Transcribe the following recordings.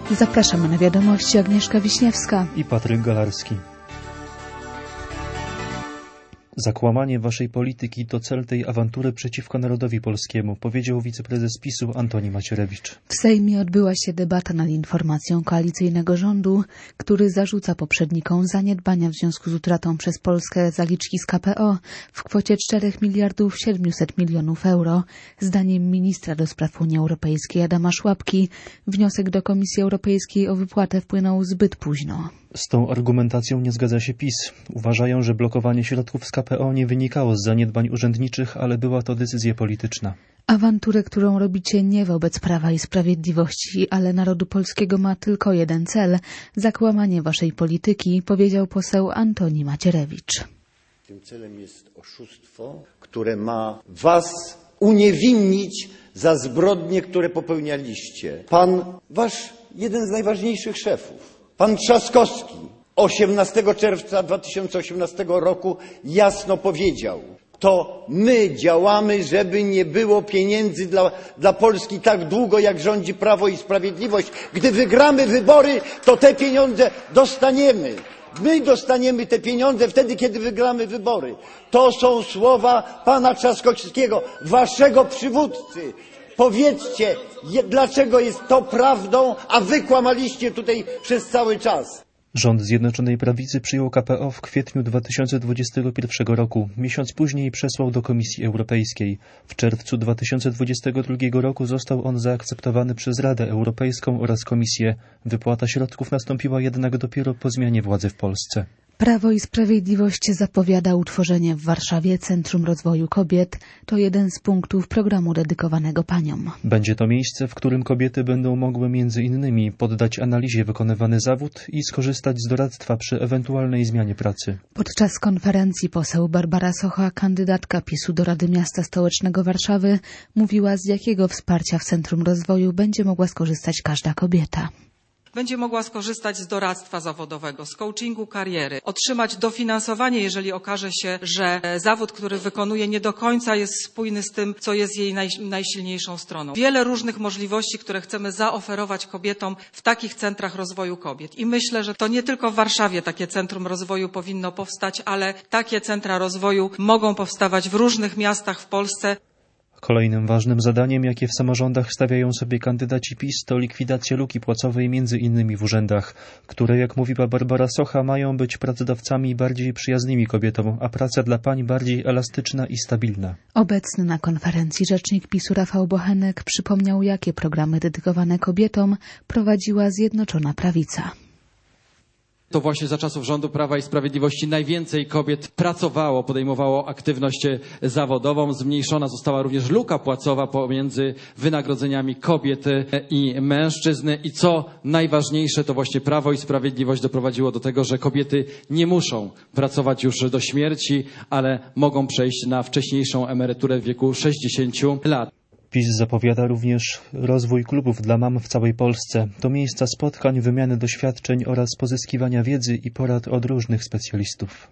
Zapraszamy na wiadomości. Agnieszka Wiśniewska i Patryk Galarski. Zakłamanie waszej polityki to cel tej awantury przeciwko narodowi polskiemu, powiedział wiceprezes PiS-u Antoni Macierewicz. W Sejmie odbyła się debata nad informacją koalicyjnego rządu, który zarzuca poprzednikom zaniedbania w związku z utratą przez Polskę zaliczki z KPO w kwocie 4 miliardów 700 milionów euro. Zdaniem ministra do spraw Unii Europejskiej Adama Szłapki wniosek do Komisji Europejskiej o wypłatę wpłynął zbyt późno. Z tą argumentacją nie zgadza się PiS. Uważają, że blokowanie środków z KPO nie wynikało z zaniedbań urzędniczych, ale była to decyzja polityczna. Awanturę, którą robicie nie wobec Prawa i Sprawiedliwości, ale narodu polskiego ma tylko jeden cel – zakłamanie waszej polityki, powiedział poseł Antoni Macierewicz. Tym celem jest oszustwo, które ma was uniewinnić za zbrodnie, które popełnialiście. Jeden z najważniejszych szefów, pan Trzaskowski, 18 czerwca 2018 roku jasno powiedział: to my działamy, żeby nie było pieniędzy dla Polski tak długo, jak rządzi Prawo i Sprawiedliwość. Gdy wygramy wybory, to te pieniądze dostaniemy. My dostaniemy te pieniądze wtedy, kiedy wygramy wybory. To są słowa pana Trzaskowskiego, waszego przywódcy. Powiedzcie, dlaczego jest to prawdą, a wy kłamaliście tutaj przez cały czas. Rząd Zjednoczonej Prawicy przyjął KPO w kwietniu 2021 roku. Miesiąc później przesłał do Komisji Europejskiej. W czerwcu 2022 roku został on zaakceptowany przez Radę Europejską oraz Komisję. Wypłata środków nastąpiła jednak dopiero po zmianie władzy w Polsce. Prawo i Sprawiedliwość zapowiada utworzenie w Warszawie Centrum Rozwoju Kobiet. To jeden z punktów programu dedykowanego paniom. Będzie to miejsce, w którym kobiety będą mogły między innymi poddać analizie wykonywany zawód i skorzystać z doradztwa przy ewentualnej zmianie pracy. Podczas konferencji poseł Barbara Socha, kandydatka PiS-u do Rady Miasta Stołecznego Warszawy, mówiła, z jakiego wsparcia w Centrum Rozwoju będzie mogła skorzystać każda kobieta. Będzie mogła skorzystać z doradztwa zawodowego, z coachingu kariery, otrzymać dofinansowanie, jeżeli okaże się, że zawód, który wykonuje, nie do końca jest spójny z tym, co jest jej najsilniejszą stroną. Wiele różnych możliwości, które chcemy zaoferować kobietom w takich centrach rozwoju kobiet. I myślę, że to nie tylko w Warszawie takie centrum rozwoju powinno powstać, ale takie centra rozwoju mogą powstawać w różnych miastach w Polsce. Kolejnym ważnym zadaniem, jakie w samorządach stawiają sobie kandydaci PiS, to likwidacja luki płacowej między innymi w urzędach, które, jak mówiła Barbara Socha, mają być pracodawcami bardziej przyjaznymi kobietom, a praca dla pań bardziej elastyczna i stabilna. Obecny na konferencji rzecznik PiS-u Rafał Bochenek przypomniał, jakie programy dedykowane kobietom prowadziła Zjednoczona Prawica. To właśnie za czasów rządu Prawa i Sprawiedliwości najwięcej kobiet pracowało, podejmowało aktywność zawodową. Zmniejszona została również luka płacowa pomiędzy wynagrodzeniami kobiet i mężczyzn. I co najważniejsze, to właśnie Prawo i Sprawiedliwość doprowadziło do tego, że kobiety nie muszą pracować już do śmierci, ale mogą przejść na wcześniejszą emeryturę w wieku 60 lat. PiS zapowiada również rozwój klubów dla mam w całej Polsce. To miejsca spotkań, wymiany doświadczeń oraz pozyskiwania wiedzy i porad od różnych specjalistów.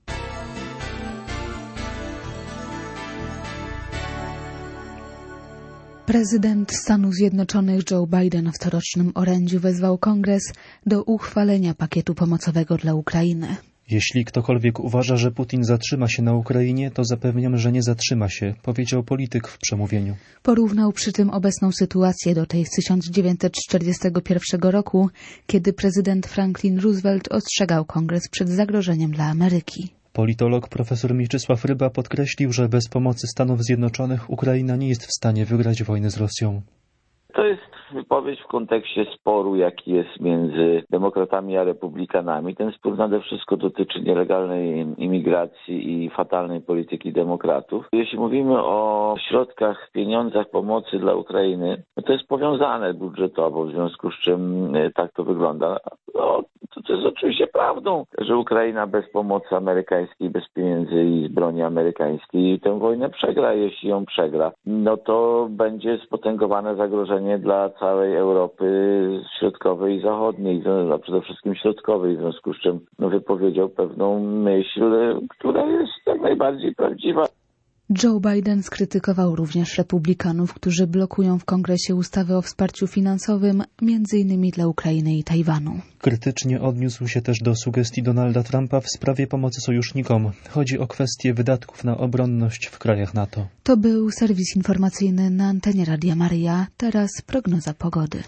Prezydent Stanów Zjednoczonych Joe Biden w corocznym orędziu wezwał Kongres do uchwalenia pakietu pomocowego dla Ukrainy. Jeśli ktokolwiek uważa, że Putin zatrzyma się na Ukrainie, to zapewniam, że nie zatrzyma się, powiedział polityk w przemówieniu. Porównał przy tym obecną sytuację do tej z 1941 roku, kiedy prezydent Franklin Roosevelt ostrzegał Kongres przed zagrożeniem dla Ameryki. Politolog profesor Mieczysław Ryba podkreślił, że bez pomocy Stanów Zjednoczonych Ukraina nie jest w stanie wygrać wojny z Rosją. To jest wypowiedź w kontekście sporu, jaki jest między demokratami a republikanami. Ten spór nade wszystko dotyczy nielegalnej imigracji i fatalnej polityki demokratów. Jeśli mówimy o środkach, pieniądzach pomocy dla Ukrainy, to jest powiązane budżetowo, w związku z czym tak to wygląda. To jest oczywiście prawdą, że Ukraina bez pomocy amerykańskiej, bez pieniędzy i z broni amerykańskiej tę wojnę przegra. Jeśli ją przegra, no to będzie spotęgowane zagrożenie dla całej Europy Środkowej i Zachodniej, a przede wszystkim Środkowej, w związku z czym wypowiedział pewną myśl, która jest jak najbardziej prawdziwa. Joe Biden skrytykował również republikanów, którzy blokują w Kongresie ustawy o wsparciu finansowym, m.in. dla Ukrainy i Tajwanu. Krytycznie odniósł się też do sugestii Donalda Trumpa w sprawie pomocy sojusznikom. Chodzi o kwestię wydatków na obronność w krajach NATO. To był serwis informacyjny na antenie Radia Maryja. Teraz prognoza pogody.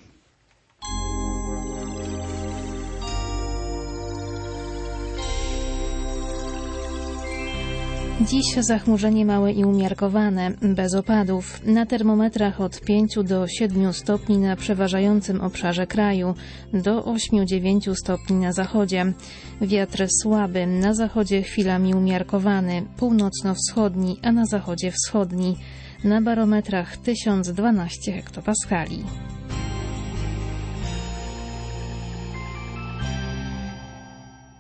Dziś zachmurzenie małe i umiarkowane, bez opadów. Na termometrach od 5 do 7 stopni na przeważającym obszarze kraju, do 8-9 stopni na zachodzie. Wiatr słaby, na zachodzie chwilami umiarkowany, północno-wschodni, a na zachodzie wschodni. Na barometrach 1012 hektopaskali.